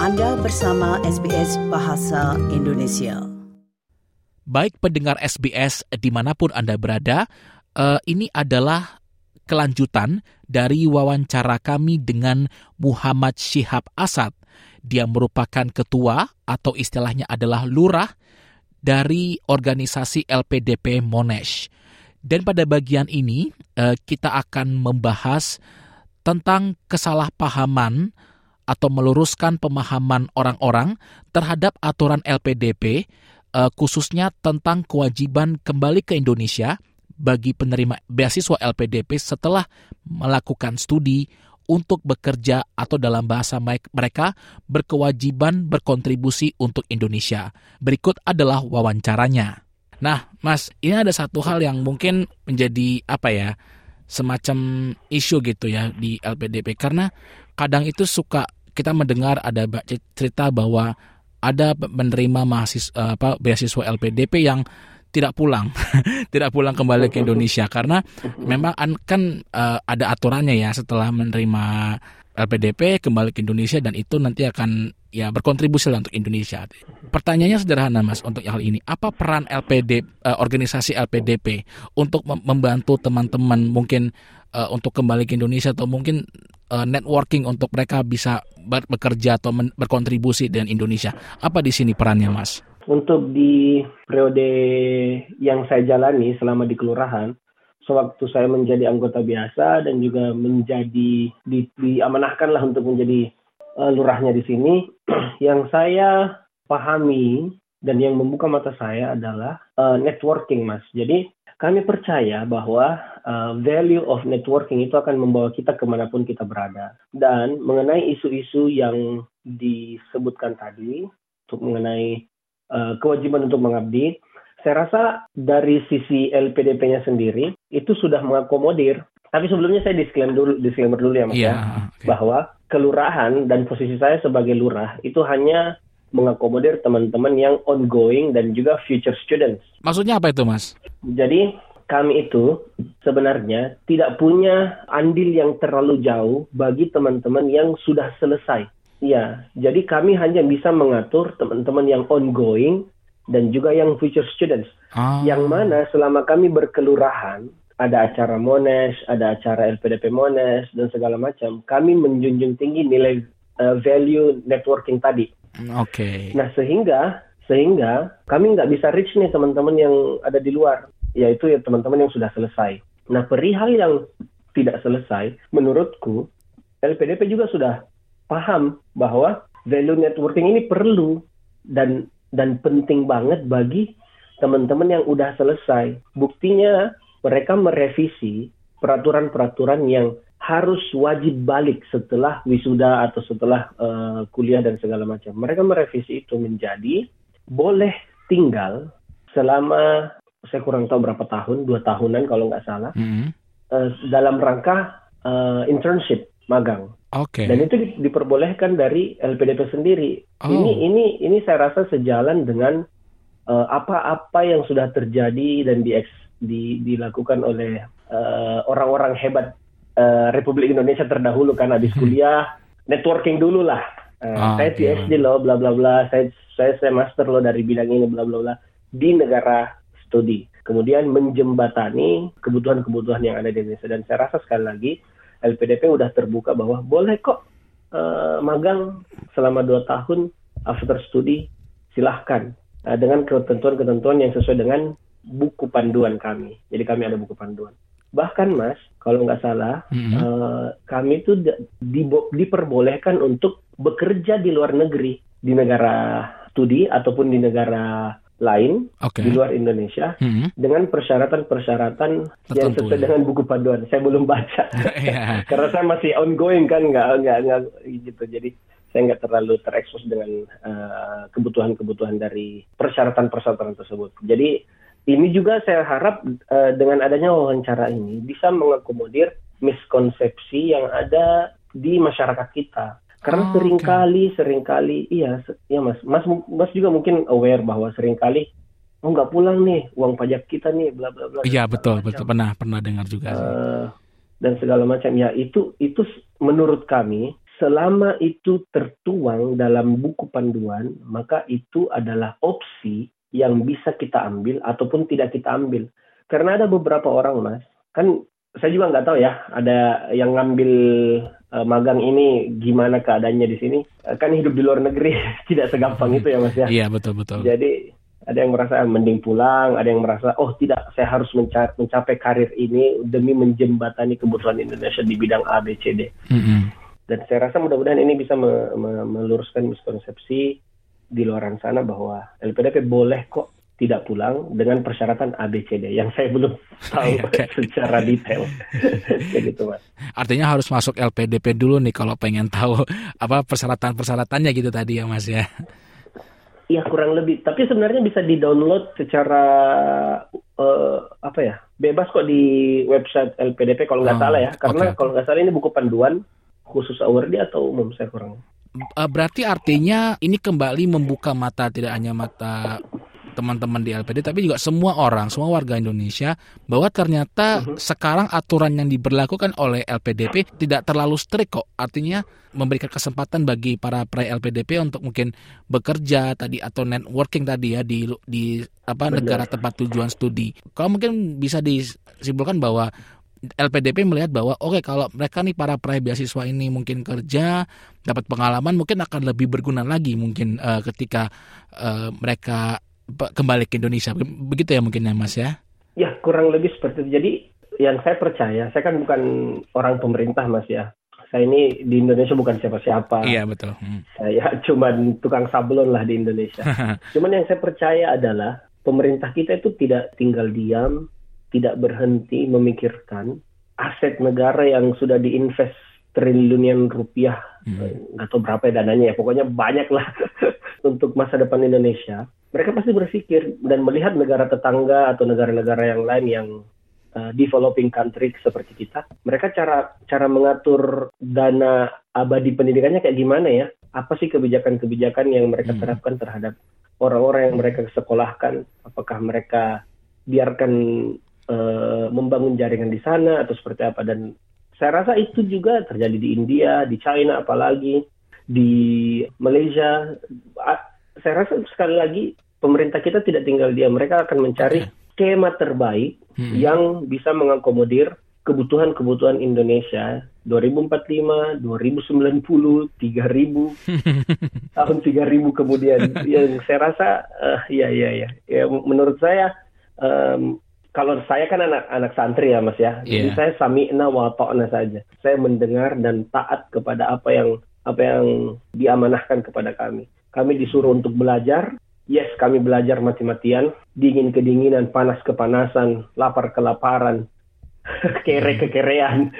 Anda bersama SBS Bahasa Indonesia. Baik pendengar SBS dimanapun Anda berada, ini adalah kelanjutan dari wawancara kami dengan Muhammad Syihab Asad. Dia merupakan ketua atau istilahnya adalah lurah dari organisasi LPDP Monash. Dan pada bagian ini kita akan membahas tentang kesalahpahaman atau meluruskan pemahaman orang-orang terhadap aturan LPDP, khususnya tentang kewajiban kembali ke Indonesia bagi penerima beasiswa LPDP setelah melakukan studi untuk bekerja atau dalam bahasa mereka berkewajiban berkontribusi untuk Indonesia. Berikut adalah wawancaranya. Nah, Mas, ini ada satu hal yang mungkin menjadi semacam isu gitu ya di LPDP, karena kadang itu suka kita mendengar ada cerita bahwa ada penerima beasiswa LPDP yang tidak pulang, tidak pulang kembali ke Indonesia karena memang kan ada aturannya ya, setelah menerima LPDP kembali ke Indonesia dan itu nanti akan berkontribusi lah untuk Indonesia. Pertanyaannya sederhana, Mas, untuk hal ini, apa peran organisasi LPDP untuk membantu teman-teman mungkin untuk kembali ke Indonesia atau mungkin networking untuk mereka bisa bekerja atau berkontribusi dengan Indonesia? Apa di sini perannya, Mas? Untuk di periode yang saya jalani selama di kelurahan, sewaktu saya menjadi anggota biasa dan juga diamanahkanlah untuk menjadi lurahnya di sini, yang saya pahami dan yang membuka mata saya adalah networking, Mas. Jadi kami percaya bahwa value of networking itu akan membawa kita kemanapun kita berada. Dan mengenai isu-isu yang disebutkan tadi, untuk mengenai kewajiban untuk mengabdi, saya rasa dari sisi LPDP-nya sendiri itu sudah mengakomodir. Tapi sebelumnya saya disclaimer dulu ya, Mas. Okay. Bahwa kelurahan dan posisi saya sebagai lurah itu hanya mengakomodir teman-teman yang ongoing dan juga future students. Maksudnya apa itu, Mas? Jadi kami itu sebenarnya tidak punya andil yang terlalu jauh bagi teman-teman yang sudah selesai. Ya, jadi kami hanya bisa mengatur teman-teman yang ongoing dan juga yang future students. Yang mana selama kami berkelurahan, ada acara Monash, ada acara LPDP Monash, dan segala macam, kami menjunjung tinggi nilai value networking tadi. Oke. Nah, sehingga kami nggak bisa reach nih teman-teman yang ada di luar, yaitu teman-teman yang sudah selesai. Nah, perihal yang tidak selesai, menurutku LPDP juga sudah paham bahwa value networking ini perlu dan penting banget bagi teman-teman yang udah selesai. Buktinya mereka merevisi peraturan-peraturan yang harus wajib balik setelah wisuda atau setelah kuliah dan segala macam. Mereka merevisi itu menjadi boleh tinggal selama, saya kurang tahu berapa tahun, 2 tahunan kalau nggak salah, dalam rangka internship, magang. Okay. Dan itu diperbolehkan dari LPDP sendiri. Ini saya rasa sejalan dengan apa-apa yang sudah terjadi dan dilakukan oleh orang-orang hebat Republik Indonesia terdahulu, kan habis kuliah networking dulu lah. Saya PhD loh, bla bla bla. Saya master loh dari bidang ini, bla bla bla, di negara studi. Kemudian menjembatani kebutuhan-kebutuhan yang ada di Indonesia. Dan saya rasa sekali lagi LPDP udah terbuka bahwa boleh kok magang selama 2 tahun after studi, silahkan dengan ketentuan-ketentuan yang sesuai dengan buku panduan kami. Jadi kami ada buku panduan. Bahkan, Mas, kalau nggak salah, kami itu diperbolehkan untuk bekerja di luar negeri, di negara studi ataupun di negara lain, di luar Indonesia, dengan persyaratan-persyaratan yang sesuai dengan buku panduan. Saya belum baca, karena saya masih ongoing kan, nggak gitu. Jadi saya nggak terlalu terekspos dengan kebutuhan-kebutuhan dari persyaratan-persyaratan tersebut. Jadi ini juga saya harap dengan adanya wawancara ini bisa mengakomodir miskonsepsi yang ada di masyarakat kita. Karena seringkali iya Mas juga mungkin aware bahwa seringkali nggak pulang nih uang pajak kita nih, bla bla bla. Iya, betul pernah dengar juga. Dan segala macam ya, itu menurut kami selama itu tertuang dalam buku panduan, maka itu adalah opsi yang bisa kita ambil ataupun tidak kita ambil. Karena ada beberapa orang, Mas, kan saya juga nggak tahu ya, ada yang ngambil magang ini gimana keadaannya di sini. Kan hidup di luar negeri tidak segampang itu ya, Mas ya. Iya, betul-betul. Jadi ada yang merasa mending pulang, ada yang merasa oh tidak, saya harus mencapai karir ini demi menjembatani kebutuhan Indonesia di bidang A, B, C, D. Dan saya rasa mudah-mudahan ini bisa meluruskan miskonsepsi di luaran sana bahwa LPDP boleh kok tidak pulang dengan persyaratan A, B, C, D yang saya belum tahu secara detail. Kayak gitu, Mas. Artinya harus masuk LPDP dulu nih kalau pengen tahu apa persyaratan-persyaratannya gitu tadi ya, Mas ya. Iya, kurang lebih. Tapi sebenarnya bisa di-download secara bebas kok di website LPDP kalau nggak salah ya. Karena kalau nggak salah ini buku panduan khusus awardee atau umum, saya kurang. Berarti artinya ini kembali membuka mata, tidak hanya mata teman-teman di LPD, tapi juga semua orang, semua warga Indonesia, bahwa ternyata sekarang aturan yang diberlakukan oleh LPDP tidak terlalu strict kok. Artinya memberikan kesempatan bagi para peraih LPDP untuk mungkin bekerja tadi atau networking tadi ya di negara tempat tujuan studi. Kalau mungkin bisa disimpulkan bahwa LPDP melihat bahwa oke, kalau mereka nih para peraih beasiswa ini mungkin kerja, dapat pengalaman, mungkin akan lebih berguna lagi mungkin ketika mereka kembali ke Indonesia. Begitu ya mungkin ya, Mas ya? Ya, kurang lebih seperti itu. Jadi yang saya percaya, saya kan bukan orang pemerintah, Mas ya. Saya ini di Indonesia bukan siapa-siapa. Iya, betul. Saya cuma tukang sablon lah di Indonesia. Cuman yang saya percaya adalah pemerintah kita itu tidak tinggal diam, tidak berhenti memikirkan aset negara yang sudah diinvest triliunan rupiah, nggak tahu berapa ya dananya ya, pokoknya banyak lah untuk masa depan Indonesia. Mereka pasti berpikir dan melihat negara tetangga atau negara-negara yang lain yang developing country seperti kita. Mereka cara mengatur dana abadi pendidikannya kayak gimana ya? Apa sih kebijakan-kebijakan yang mereka terapkan terhadap orang-orang yang mereka sekolahkan? Apakah mereka biarkan membangun jaringan di sana atau seperti apa? Dan saya rasa itu juga terjadi di India, di China, apalagi di Malaysia. Saya rasa sekali lagi pemerintah kita tidak tinggal diam, mereka akan mencari skema terbaik yang bisa mengakomodir kebutuhan Indonesia 2045, 2090, 3000, tahun 3000 kemudian. Yang saya rasa ya menurut saya kalau saya kan anak santri ya, Mas ya. Jadi saya sami'na wa ta'na saja. Saya mendengar dan taat kepada apa yang diamanahkan kepada kami. Kami disuruh untuk belajar. Yes, kami belajar mati-matian, dingin kedinginan, panas kepanasan, lapar kelaparan, kere kekerean.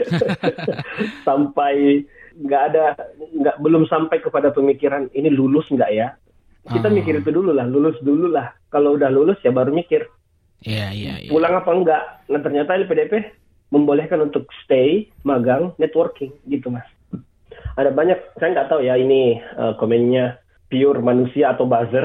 Sampai belum sampai kepada pemikiran ini lulus nggak ya? Kita mikir itu dulu lah, lulus dulu lah. Kalau udah lulus ya baru mikir. Iya. Pulang apa enggak? Nah ternyata LPDP membolehkan untuk stay, magang, networking gitu, Mas. Ada banyak, saya nggak tahu ya ini komennya pure manusia atau buzzer.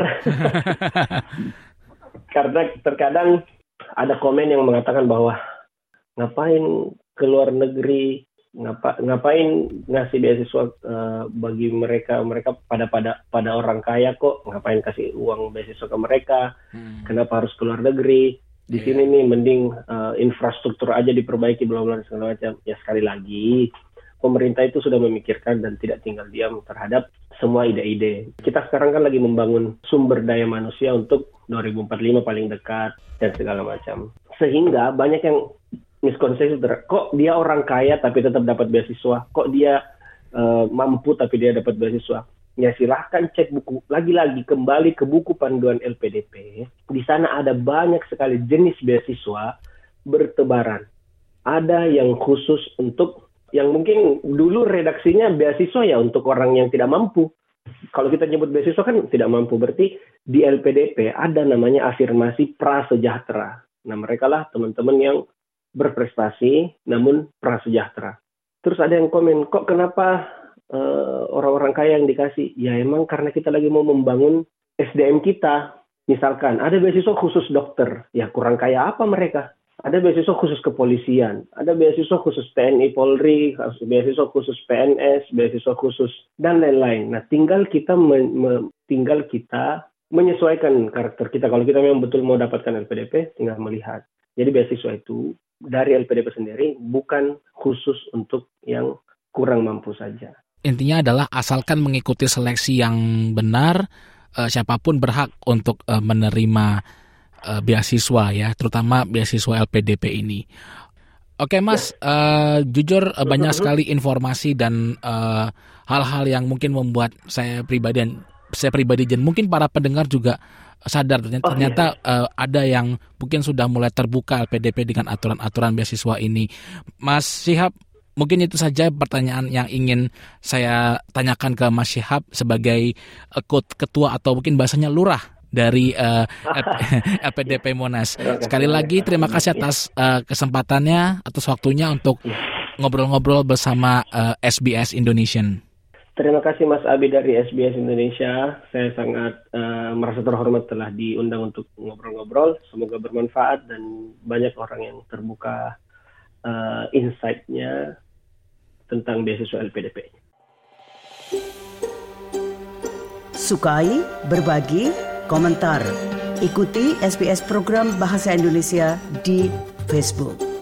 Karena terkadang ada komen yang mengatakan bahwa ngapain ke luar negeri, ngapain ngasih beasiswa bagi mereka pada orang kaya kok, ngapain kasih uang beasiswa ke mereka, kenapa harus ke luar negeri, di sini nih mending infrastruktur aja diperbaiki, bla-bla segala macam. Ya sekali lagi pemerintah itu sudah memikirkan dan tidak tinggal diam terhadap semua ide-ide. Kita sekarang kan lagi membangun sumber daya manusia untuk 2045 paling dekat dan segala macam. Sehingga banyak yang miskonsepsi, kok dia orang kaya tapi tetap dapat beasiswa, kok dia mampu tapi dia dapat beasiswa. Ya silahkan cek buku, lagi-lagi kembali ke buku panduan LPDP. Di sana ada banyak sekali jenis beasiswa bertebaran. Ada yang khusus untuk, yang mungkin dulu redaksinya beasiswa ya untuk orang yang tidak mampu. Kalau kita nyebut beasiswa kan tidak mampu, berarti di LPDP ada namanya afirmasi prasejahtera. Nah mereka lah teman-teman yang berprestasi namun prasejahtera. Terus ada yang komen, kok kenapa orang-orang kaya yang dikasih? Ya emang karena kita lagi mau membangun SDM kita. Misalkan ada beasiswa khusus dokter, ya kurang kaya apa mereka? Ada beasiswa khusus kepolisian, ada beasiswa khusus TNI Polri, beasiswa khusus PNS, beasiswa khusus dan lain-lain. Nah, tinggal kita menyesuaikan karakter kita. Kalau kita memang betul mau dapatkan LPDP, tinggal melihat. Jadi beasiswa itu dari LPDP sendiri bukan khusus untuk yang kurang mampu saja. Intinya adalah asalkan mengikuti seleksi yang benar, siapapun berhak untuk menerima beasiswa ya, terutama beasiswa LPDP ini. Oke Mas, jujur banyak sekali informasi dan hal-hal yang mungkin membuat saya pribadi dan mungkin para pendengar juga sadar ternyata ada yang mungkin sudah mulai terbuka LPDP dengan aturan-aturan beasiswa ini. Mas Syihab, mungkin itu saja pertanyaan yang ingin saya tanyakan ke Mas Syihab sebagai ketua atau mungkin bahasanya lurah dari LPDP Monas. Sekali lagi terima kasih atas kesempatannya, atas waktunya untuk ngobrol-ngobrol bersama SBS Indonesian. Terima kasih Mas Abi dari SBS Indonesia. Saya sangat merasa terhormat telah diundang untuk ngobrol-ngobrol. Semoga bermanfaat dan banyak orang yang terbuka insight-nya tentang beasiswa LPDP. Sukai, berbagi, komentar. Ikuti SBS program Bahasa Indonesia di Facebook.